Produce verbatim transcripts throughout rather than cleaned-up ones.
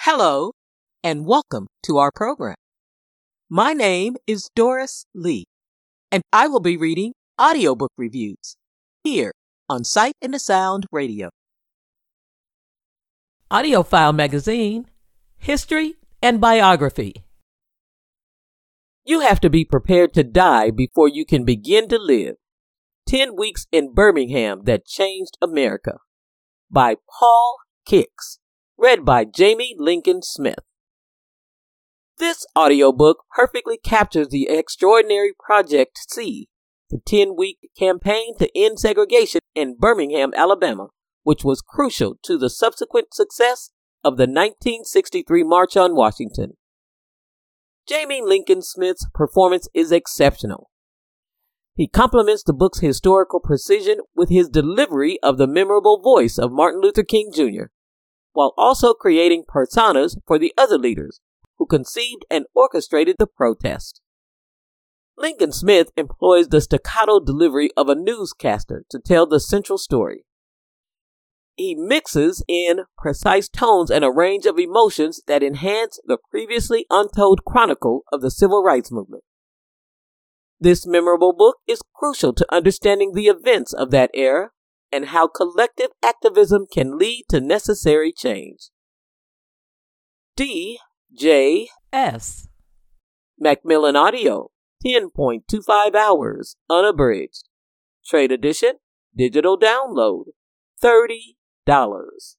Hello, and welcome to our program. My name is Doris Lee, and I will be reading audiobook reviews here on Sight and the Sound Radio. AudioFile Magazine, History and Biography. You have to be prepared to die before you can begin to live. Ten Weeks in Birmingham That Changed America by Paul Kix. Read by Jamie Lincoln Smith. This audiobook perfectly captures the extraordinary Project C, the ten-week campaign to end segregation in Birmingham, Alabama, which was crucial to the subsequent success of the nineteen sixty-three March on Washington. Jamie Lincoln Smith's performance is exceptional. He complements the book's historical precision with his delivery of the memorable voice of Martin Luther King Junior, while also creating personas for the other leaders who conceived and orchestrated the protest. Lincoln Smith employs the staccato delivery of a newscaster to tell the central story. He mixes in precise tones and a range of emotions that enhance the previously untold chronicle of the civil rights movement. This memorable book is crucial to understanding the events of that era and how collective activism can lead to necessary change. D J S Macmillan Audio, ten point two five hours, unabridged. Trade edition, digital download, thirty dollars.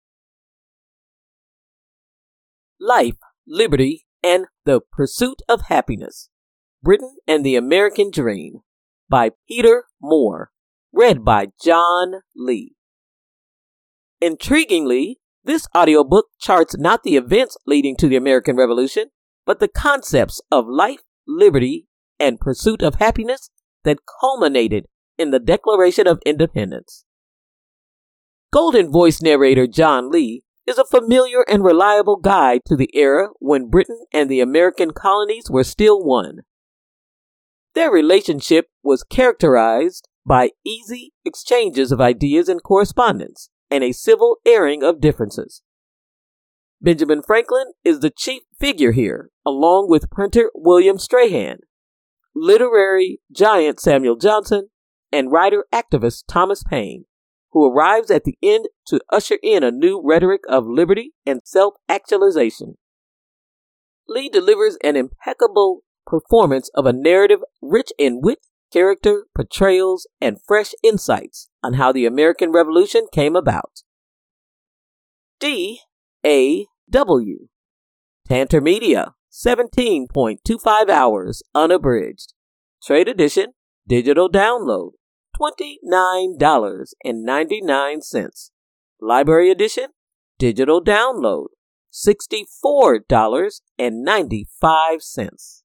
Life, Liberty, and the Pursuit of Happiness. Britain and the American Dream by Peter Moore. Read by John Lee. Intriguingly, this audiobook charts not the events leading to the American Revolution, but the concepts of life, liberty, and pursuit of happiness that culminated in the Declaration of Independence. Golden Voice narrator John Lee is a familiar and reliable guide to the era when Britain and the American colonies were still one. Their relationship was characterized by easy exchanges of ideas and correspondence, and a civil airing of differences. Benjamin Franklin is the chief figure here, along with printer William Strahan, literary giant Samuel Johnson, and writer-activist Thomas Paine, who arrives at the end to usher in a new rhetoric of liberty and self-actualization. Lee delivers an impeccable performance of a narrative rich in wit, character, portrayals, and fresh insights on how the American Revolution came about. D A W Tantor Media, seventeen point two five hours, unabridged. Trade edition, digital download, twenty-nine dollars and ninety-nine cents. Library edition, digital download, sixty-four dollars and ninety-five cents.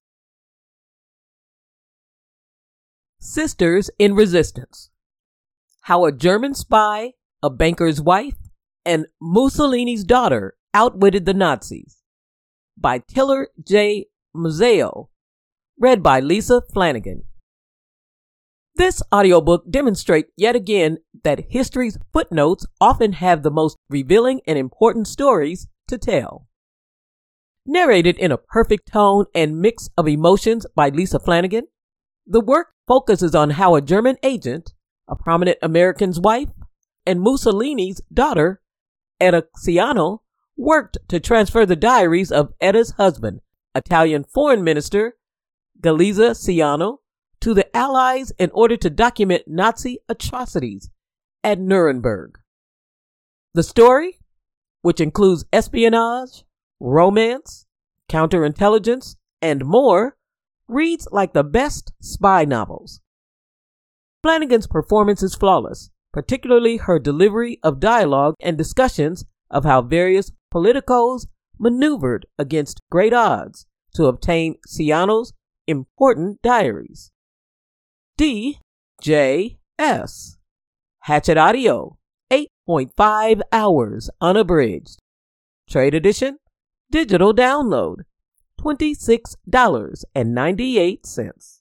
Sisters in Resistance. How a German spy, a banker's wife, and Mussolini's daughter outwitted the Nazis. By Tiller J. Mazzeo. Read by Lisa Flanagan. This audiobook demonstrates yet again that history's footnotes often have the most revealing and important stories to tell. Narrated in a perfect tone and mix of emotions by Lisa Flanagan, the work focuses on how a German agent, a prominent American's wife, and Mussolini's daughter, Etta Ciano, worked to transfer the diaries of Etta's husband, Italian Foreign Minister Galeazzo Ciano, to the Allies in order to document Nazi atrocities at Nuremberg. The story, which includes espionage, romance, counterintelligence, and more, reads like the best spy novels. Flanagan's performance is flawless, particularly her delivery of dialogue and discussions of how various politicos maneuvered against great odds to obtain Ciano's important diaries. D J S Hatchet Audio, eight point five hours, unabridged. Trade edition, digital download, twenty-six dollars and ninety-eight cents.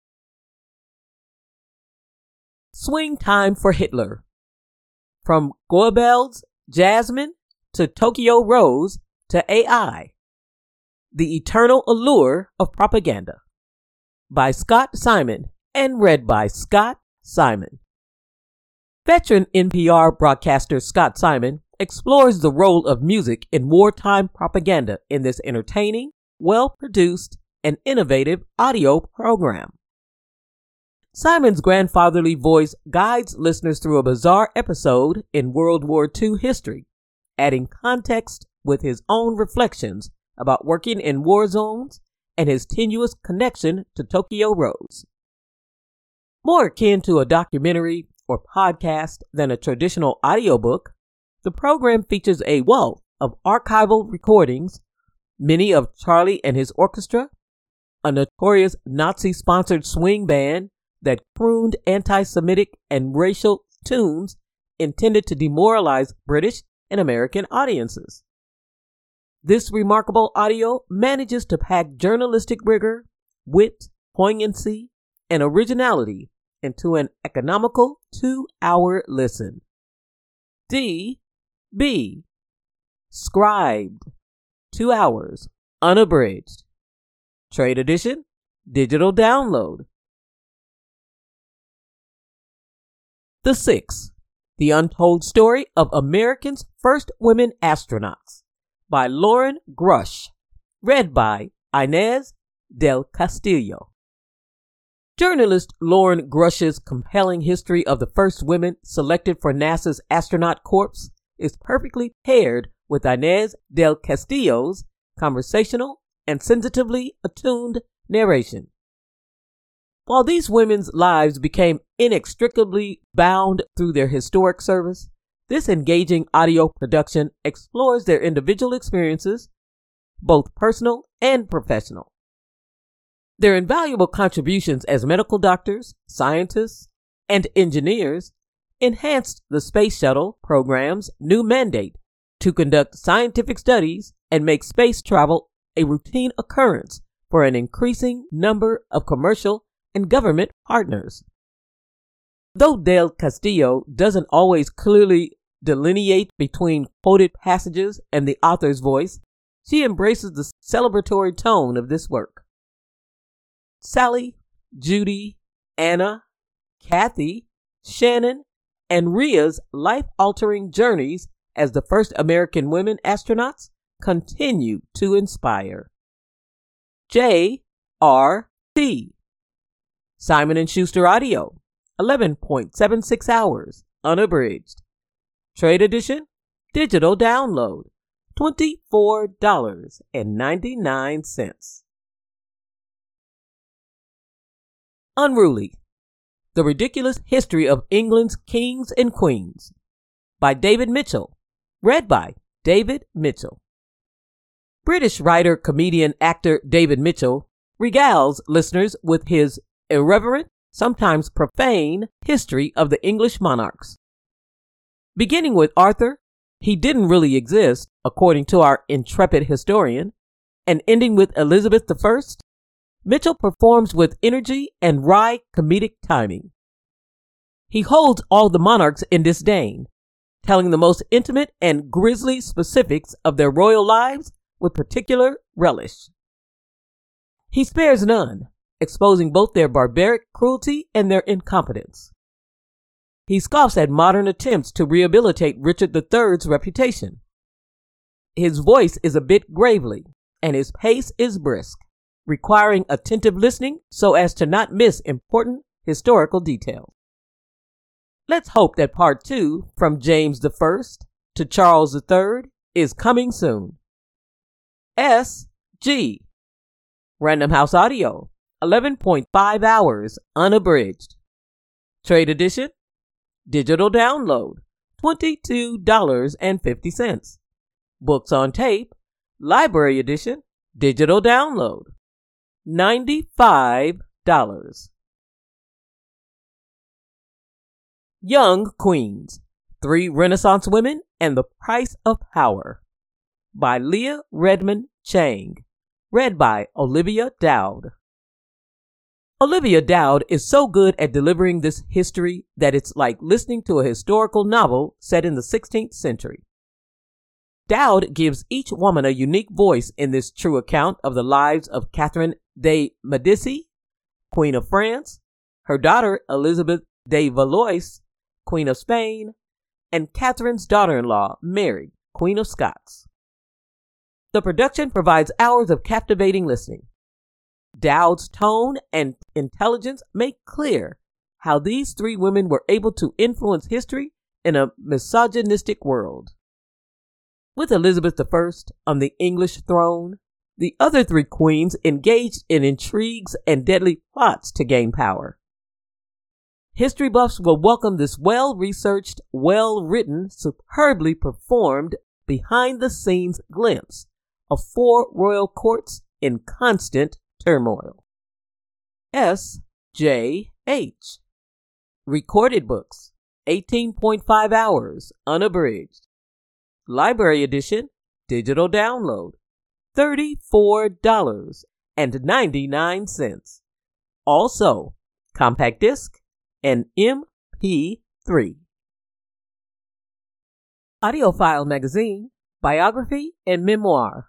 Swing Time for Hitler. From Goebbels' Jasmine to Tokyo Rose to A I, The Eternal Allure of Propaganda, by Scott Simon and read by Scott Simon. Veteran N P R broadcaster Scott Simon explores the role of music in wartime propaganda in this entertaining, well-produced, and innovative audio program. Simon's grandfatherly voice guides listeners through a bizarre episode in World War Two history, adding context with his own reflections about working in war zones and his tenuous connection to Tokyo Rose. More akin to a documentary or podcast than a traditional audiobook, the program features a wealth of archival recordings, many of Charlie and his orchestra, a notorious Nazi-sponsored swing band that crooned anti-Semitic and racial tunes intended to demoralize British and American audiences. This remarkable audio manages to pack journalistic rigor, wit, poignancy, and originality into an economical two-hour listen. D B Scribed, two hours, unabridged. Trade edition, digital download. The Six, The Untold Story of America's First Women Astronauts, by Lauren Grush, read by Inez del Castillo. Journalist Lauren Grush's compelling history of the first women selected for NASA's astronaut corps is perfectly paired with Inez del Castillo's conversational and sensitively attuned narration. While these women's lives became inextricably bound through their historic service, this engaging audio production explores their individual experiences, both personal and professional. Their invaluable contributions as medical doctors, scientists, and engineers enhanced the Space Shuttle program's new mandate to conduct scientific studies and make space travel a routine occurrence for an increasing number of commercial and government partners. Though Del Castillo doesn't always clearly delineate between quoted passages and the author's voice, she embraces the celebratory tone of this work. Sally, Judy, Anna, Kathy, Shannon, and Ria's life-altering journeys as the first American women astronauts continue to inspire. J R T Simon and Schuster Audio, eleven point seven six hours, unabridged. Trade edition, digital download, twenty-four dollars and ninety-nine cents. Unruly, The Ridiculous History of England's Kings and Queens, by David Mitchell, read by David Mitchell. British writer, comedian, actor David Mitchell regales listeners with his irreverent, sometimes profane, history of the English monarchs. Beginning with Arthur, he didn't really exist, according to our intrepid historian, and ending with Elizabeth the First, Mitchell performs with energy and wry comedic timing. He holds all the monarchs in disdain, telling the most intimate and grisly specifics of their royal lives with particular relish. He spares none, exposing both their barbaric cruelty and their incompetence. He scoffs at modern attempts to rehabilitate Richard the Third's reputation. His voice is a bit gravely, and his pace is brisk, requiring attentive listening so as to not miss important historical details. Let's hope that part two, from James the First to Charles the Third, is coming soon. S G Random House Audio, eleven point five hours, unabridged. Trade edition, digital download, twenty-two dollars and fifty cents. Books on tape, library edition, digital download, ninety-five dollars. Young Queens, Three Renaissance Women and the Price of Power, by Leah Redmond Chang, read by Olivia Dowd. Olivia Dowd is so good at delivering this history that it's like listening to a historical novel set in the sixteenth century. Dowd gives each woman a unique voice in this true account of the lives of Catherine de Medici, Queen of France, her daughter Elizabeth de Valois, Queen of Spain, and Catherine's daughter-in-law, Mary, Queen of Scots. The production provides hours of captivating listening. Dowd's tone and intelligence make clear how these three women were able to influence history in a misogynistic world. With Elizabeth the First on the English throne, the other three queens engaged in intrigues and deadly plots to gain power. History buffs will welcome this well-researched, well-written, superbly performed, behind-the-scenes glimpse of four royal courts in constant turmoil. S J H. Recorded books, eighteen point five hours, unabridged. Library edition, digital download, thirty-four dollars and ninety-nine cents. Also, compact disc and M P three. AudioFile Magazine, Biography and Memoir.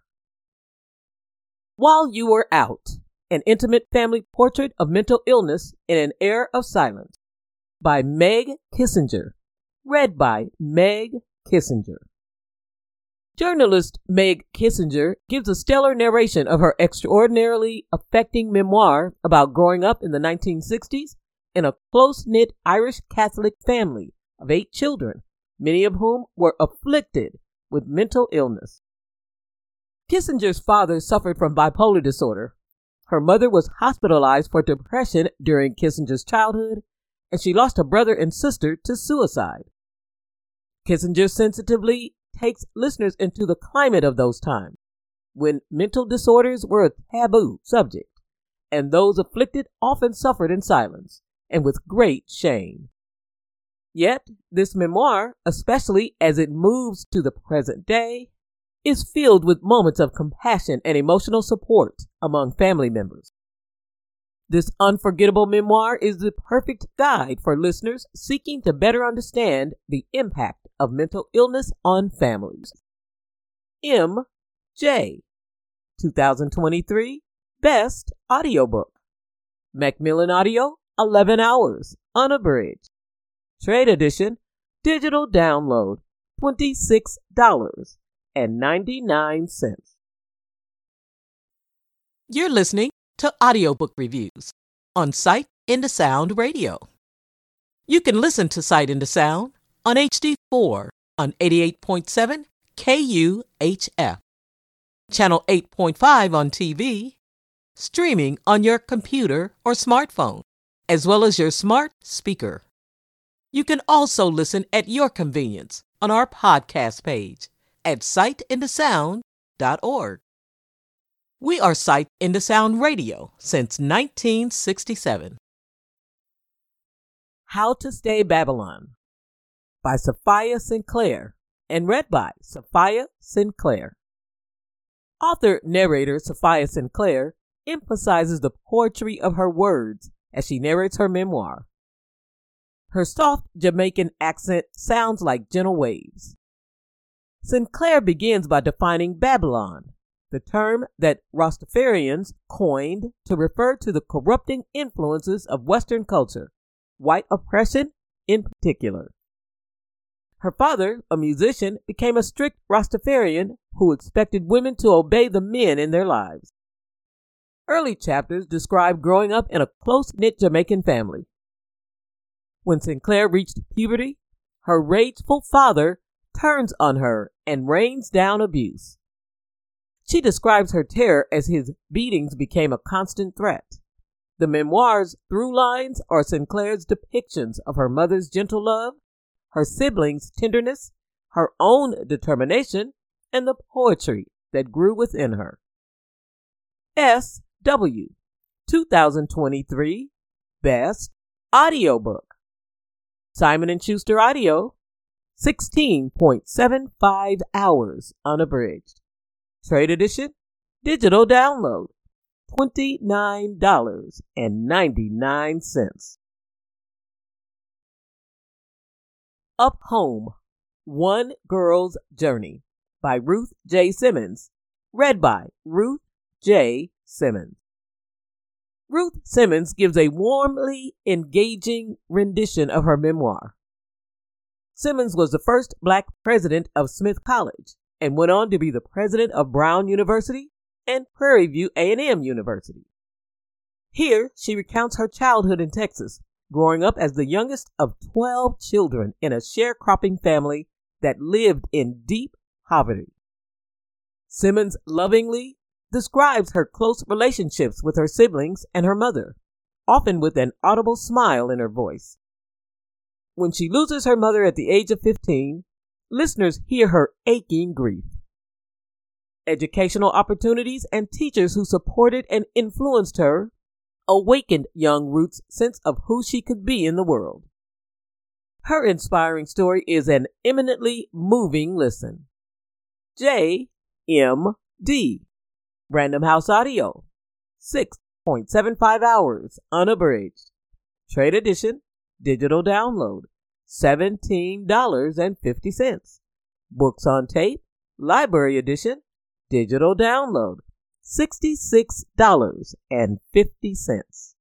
While You Were Out, an intimate family portrait of mental illness in an era of silence, by Meg Kissinger, read by Meg Kissinger. Journalist Meg Kissinger gives a stellar narration of her extraordinarily affecting memoir about growing up in the nineteen sixties in a close-knit Irish Catholic family of eight children, many of whom were afflicted with mental illness. Kissinger's father suffered from bipolar disorder. Her mother was hospitalized for depression during Kissinger's childhood, and she lost a brother and sister to suicide. Kissinger sensitively takes listeners into the climate of those times, when mental disorders were a taboo subject, and those afflicted often suffered in silence and with great shame. Yet, this memoir, especially as it moves to the present day, is filled with moments of compassion and emotional support among family members. This unforgettable memoir is the perfect guide for listeners seeking to better understand the impact of mental illness on families. M J, twenty twenty-three Best Audiobook. Macmillan Audio, eleven hours, unabridged. Trade edition, digital download, twenty-six dollars and ninety-nine cents. You're listening to Audiobook Reviews on Sight into Sound Radio. You can listen to Sight into Sound on H D four on eighty-eight point seven K U H F, Channel eight point five on T V, streaming on your computer or smartphone, as well as your smart speaker. You can also listen at your convenience on our podcast page at sight into sound dot org. We are Sight into Sound Radio since nineteen sixty-seven. How to Stay Babylon by Sophia Sinclair and read by Sophia Sinclair. Author-narrator Sophia Sinclair emphasizes the poetry of her words as she narrates her memoir. Her soft Jamaican accent sounds like gentle waves. Sinclair begins by defining Babylon, the term that Rastafarians coined to refer to the corrupting influences of Western culture, white oppression in particular. Her father, a musician, became a strict Rastafarian who expected women to obey the men in their lives. Early chapters describe growing up in a close-knit Jamaican family. When Sinclair reached puberty, her rageful father turns on her and rains down abuse. She describes her terror as his beatings became a constant threat. The memoir's through lines are Sinclair's depictions of her mother's gentle love, her siblings' tenderness, her own determination, and the poetry that grew within her. S W, twenty twenty-three Best Audiobook. Simon and Schuster Audio, sixteen point seven five hours, unabridged. Trade edition, digital download, twenty-nine dollars and ninety-nine cents. Up Home, One Girl's Journey by Ruth J. Simmons. Read by Ruth J. Simmons. Ruth Simmons gives a warmly engaging rendition of her memoir. Simmons was the first black president of Smith College and went on to be the president of Brown University and Prairie View A and M University. Here, she recounts her childhood in Texas, growing up as the youngest of twelve children in a sharecropping family that lived in deep poverty. Simmons lovingly describes her close relationships with her siblings and her mother, often with an audible smile in her voice. When she loses her mother at the age of fifteen, listeners hear her aching grief. Educational opportunities and teachers who supported and influenced her awakened young Ruth's sense of who she could be in the world. Her inspiring story is an eminently moving listen. J M D Random House Audio, six point seven five hours, unabridged. Trade edition, digital download, seventeen dollars and fifty cents. Books on tape, library edition, digital download, sixty-six dollars and fifty cents.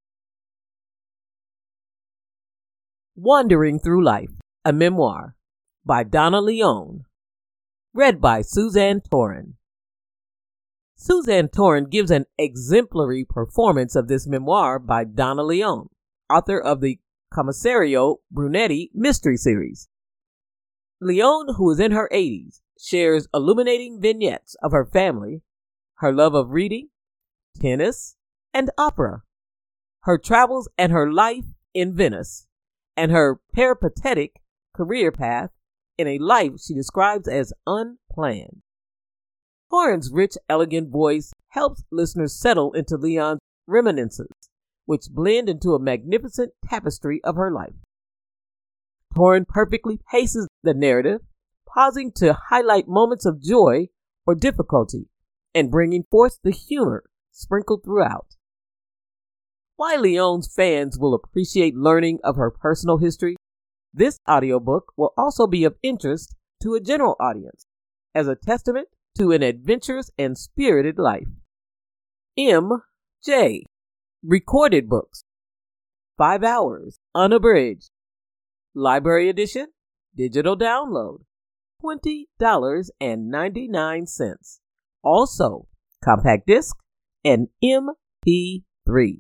Wandering Through Life, a Memoir, by Donna Leone. Read by Suzanne Torin. Suzanne Torin gives an exemplary performance of this memoir by Donna Leone, author of the Commissario Brunetti mystery series. Leone, who is in her eighties, shares illuminating vignettes of her family, her love of reading, tennis, and opera, her travels and her life in Venice, and her peripatetic career path in a life she describes as unplanned. Torin's rich, elegant voice helps listeners settle into Leone's reminiscences, which blend into a magnificent tapestry of her life. Torin perfectly paces the narrative, pausing to highlight moments of joy or difficulty and bringing forth the humor sprinkled throughout. While Leone's fans will appreciate learning of her personal history, this audiobook will also be of interest to a general audience as a testament to an adventurous and spirited life. M J Recorded Books, five hours, unabridged. Library edition, digital download, twenty dollars and ninety-nine cents. Also, compact disc and M P three.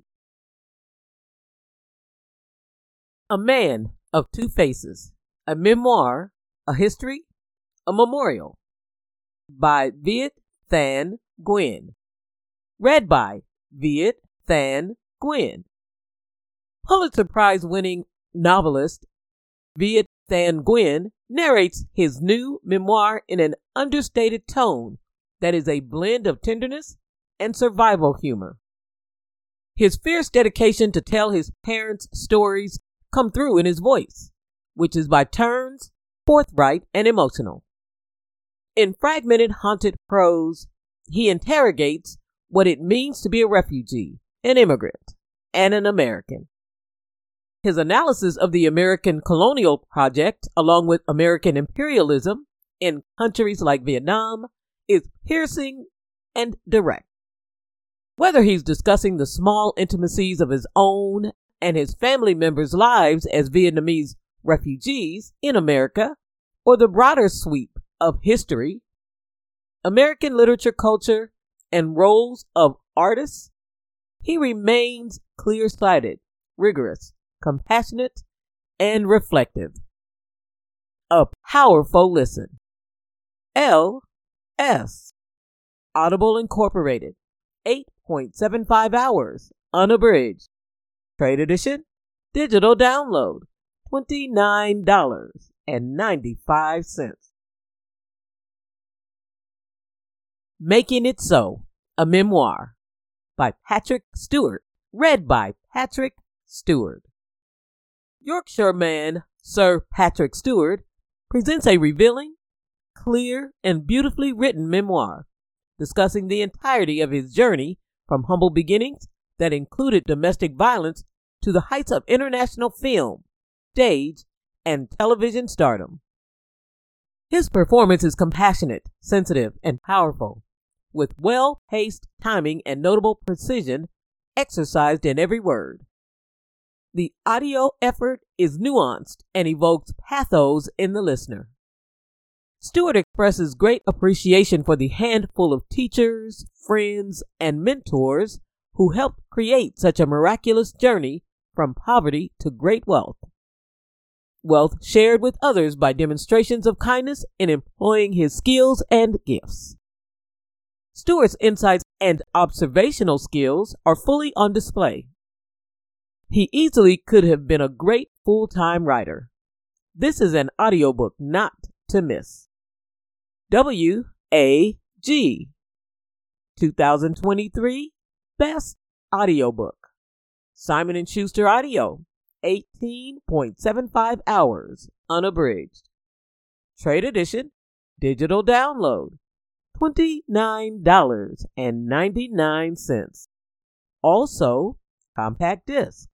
A Man of Two Faces, a Memoir, a History, a Memorial, by Viet Thanh Nguyen. Read by Viet Thanh Nguyen. Pulitzer Prize-winning novelist Viet Thanh Nguyen narrates his new memoir in an understated tone that is a blend of tenderness and survival humor. His fierce dedication to tell his parents' stories come through in his voice, which is by turns forthright and emotional. In fragmented, haunted prose, he interrogates what it means to be a refugee, an immigrant, and an American. His analysis of the American colonial project, along with American imperialism in countries like Vietnam, is piercing and direct. Whether he's discussing the small intimacies of his own and his family members' lives as Vietnamese refugees in America, or the broader sweep of history, American literature, culture, and roles of artists, he remains clear-sighted, rigorous, compassionate, and reflective. A powerful listen. L S Audible Incorporated, eight point seven five hours, unabridged. Trade edition, digital download, twenty-nine dollars and ninety-five cents. Making It So, a Memoir, by Patrick Stewart. Read by Patrick Stewart. Yorkshire man Sir Patrick Stewart presents a revealing, clear, and beautifully written memoir discussing the entirety of his journey from humble beginnings that included domestic violence to the heights of international film, stage, and television stardom. His performance is compassionate, sensitive, and powerful, with well-paced timing and notable precision exercised in every word. The audio effort is nuanced and evokes pathos in the listener. Stewart expresses great appreciation for the handful of teachers, friends, and mentors who helped create such a miraculous journey from poverty to great wealth. Wealth shared with others by demonstrations of kindness in employing his skills and gifts. Stewart's insights and observational skills are fully on display. He easily could have been a great full-time writer. This is an audiobook not to miss. W A G twenty twenty-three Best Audiobook. Simon and Schuster Audio, eighteen point seven five hours, unabridged. Trade edition, digital download, twenty-nine dollars and ninety-nine cents. Also, compact disc.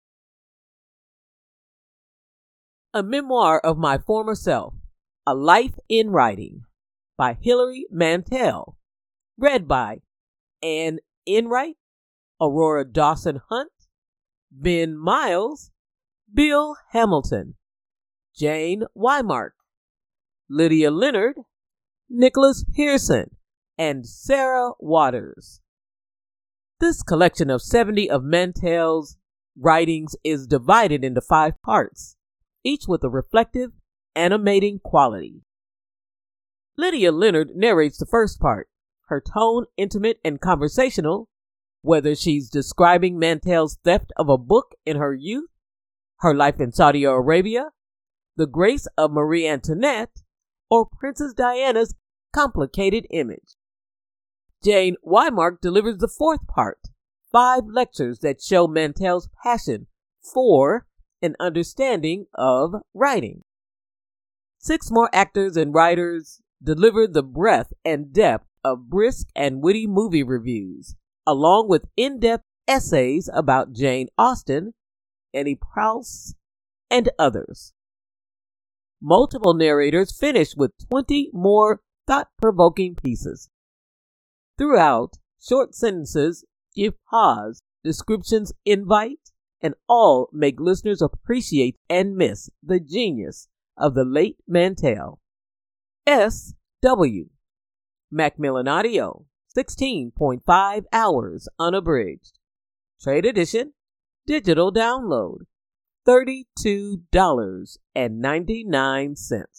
A Memoir of My Former Self, A Life in Writing, by Hilary Mantel. Read by Anne Enright, Aurora Dawson Hunt, Ben Miles, Bill Hamilton, Jane Wymark, Lydia Leonard, Nicholas Pearson, and Sarah Waters. This collection of seventy of Mantel's writings is divided into five parts, each with a reflective, animating quality. Lydia Leonard narrates the first part, her tone intimate and conversational, whether she's describing Mantel's theft of a book in her youth, her life in Saudi Arabia, the grace of Marie Antoinette, or Princess Diana's complicated image. Jane Wymark delivers the fourth part, five lectures that show Mantel's passion for and understanding of writing. Six more actors and writers deliver the breadth and depth of brisk and witty movie reviews, along with in-depth essays about Jane Austen, Annie Proulx, and others. Multiple narrators finish with twenty more thought-provoking pieces. Throughout, short sentences give pause, descriptions invite, and all make listeners appreciate and miss the genius of the late Mantel. S W Macmillan Audio, sixteen point five hours, unabridged. Trade edition, digital download, thirty-two dollars and ninety-nine cents.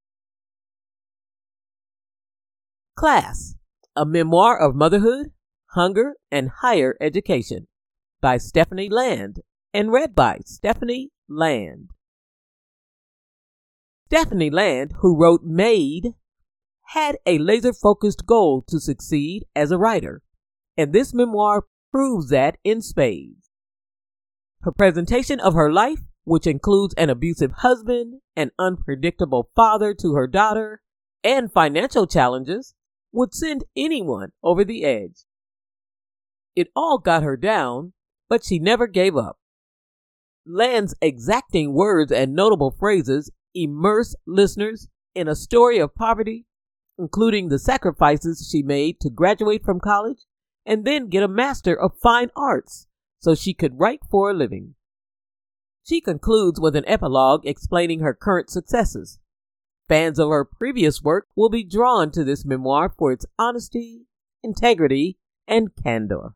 Class, A Memoir of Motherhood, Hunger, and Higher Education, by Stephanie Land, and read by Stephanie Land. Stephanie Land, who wrote Maid, had a laser-focused goal to succeed as a writer, and this memoir proves that in spades. Her presentation of her life, which includes an abusive husband, an unpredictable father to her daughter, and financial challenges, would send anyone over the edge. It all got her down, but she never gave up. Land's exacting words and notable phrases immerse listeners in a story of poverty, including the sacrifices she made to graduate from college and then get a Master of Fine Arts so she could write for a living. She concludes with an epilogue explaining her current successes. Fans of her previous work will be drawn to this memoir for its honesty, integrity, and candor.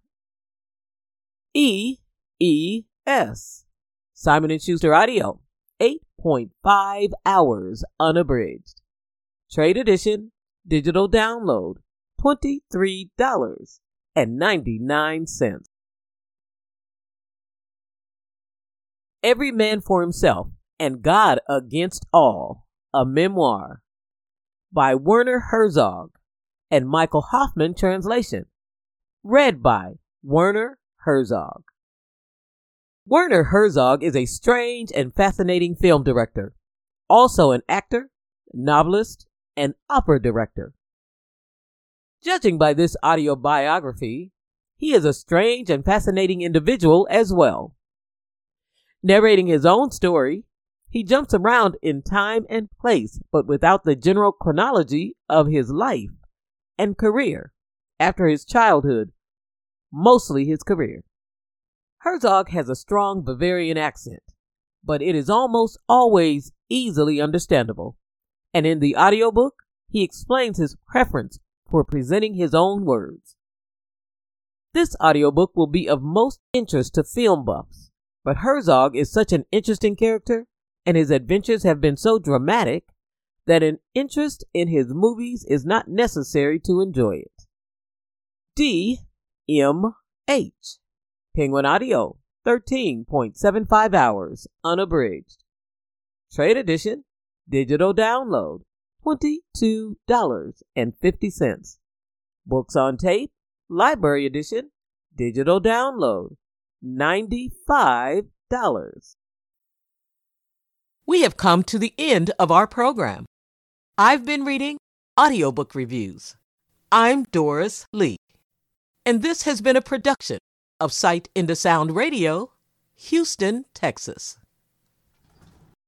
E E S Simon and Schuster Audio, eight point five hours, unabridged. Trade edition, digital download, twenty-three dollars and ninety-nine cents. Every Man for Himself and God Against All, a Memoir, by Werner Herzog and Michael Hoffman translation. Read by Werner Herzog. Werner Herzog is a strange and fascinating film director, also an actor, novelist, and opera director. Judging by this audio biography, he is a strange and fascinating individual as well. Narrating his own story, He jumps around in time and place, but without the general chronology of his life and career after his childhood, mostly his career. Herzog has a strong Bavarian accent, but it is almost always easily understandable, and in the audiobook, he explains his preference for presenting his own words. This audiobook will be of most interest to film buffs, but Herzog is such an interesting character, and his adventures have been so dramatic that an interest in his movies is not necessary to enjoy it. D M H Penguin Audio, thirteen point seven five hours, unabridged. Trade edition, digital download, twenty-two dollars and fifty cents. Books on tape, library edition, digital download, ninety-five dollars. We have come to the end of our program. I've been reading audiobook reviews. I'm Doris Lee, and this has been a production of Sight into Sound Radio, Houston, Texas.